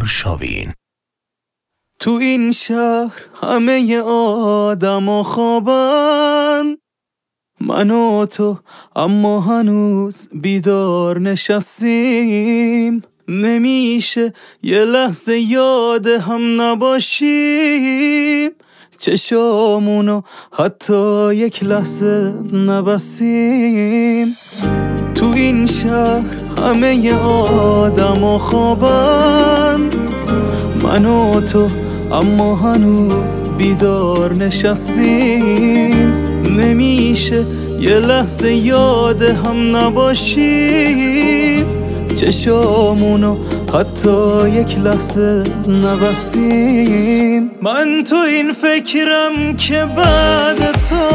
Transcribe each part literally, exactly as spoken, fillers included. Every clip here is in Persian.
آرشاوین. تو این شهر همه آدم و خوابن، من و تو اما هنوز بیدار نشستیم. نمیشه یه لحظه یاد هم نباشیم، چشامونو حتی یک لحظه نبسیم. تو این شهر همه آدم و خوابن، من و تو اما هنوز بیدار نشستیم. نمیشه یه لحظه یاد هم نباشیم، چشامونو حتی یک لحظه نبسیم. من تو این فکرم که بعد تو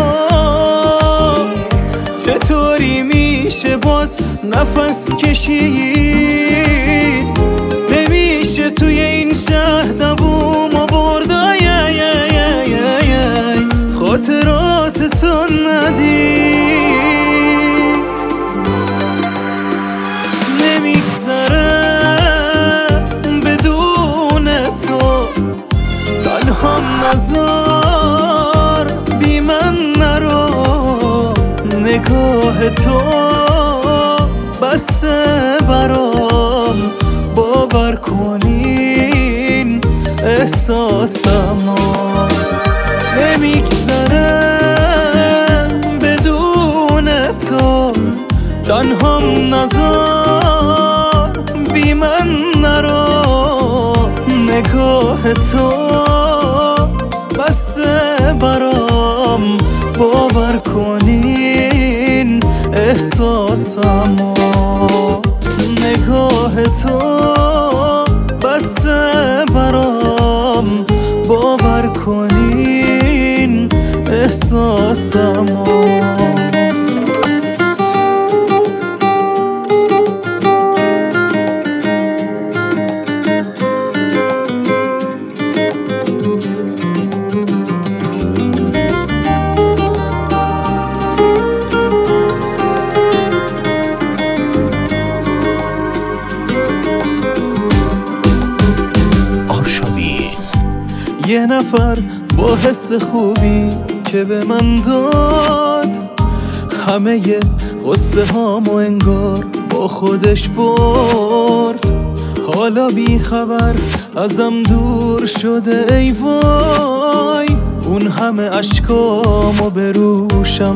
چطوری میشه باز نفس کشید. نمیشه توی این شهر دووم آورد، خاطرات تو ندید. نمیگذره بدون تو، تنهام نذار بی من نرو. نگاه تو بسه برام، باور کنین احساسمو. نمیگذره بدون تو، تنهام نذار بی من نرو. نگاه تو بسه برام، باور کنین احساسمو. نگاه تو بسه برام، باور کنین احساسمو. یه نفر با حس خوبی که به من داد، همه ی غصه هامو انگار با خودش برد. حالا بی خبر ازم دور شده ای وای، اون همه اشکامو به روشم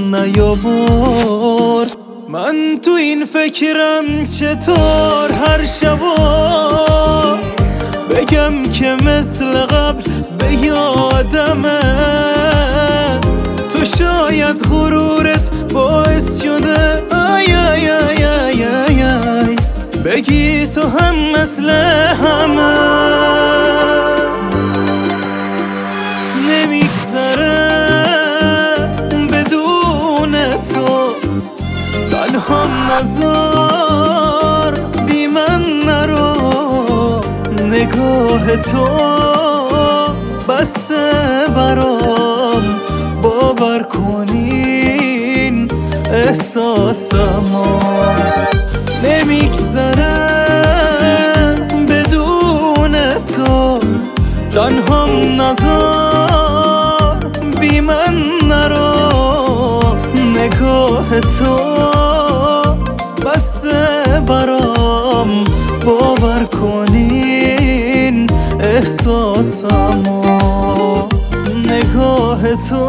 نیاورد. من تو این فکرم چطور هر شبا بگم که مثل قبل به یادمه. تو شاید غرورت باعث شده آی آی آی آی آی آی بگی تو هم مثل همه. نمیگذره بدون تو، تنهام نذار بی من نرو. نگاه تو بسه برام، باور کنین احساسمو. نمیگذره بدون تو، تنهام نذار بی من نرو. نگاه تو بسه برام، باور کنین احساسمو. نگاه تو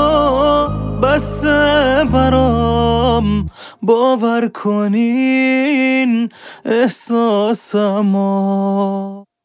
بسه برام، باور کنین احساسمو.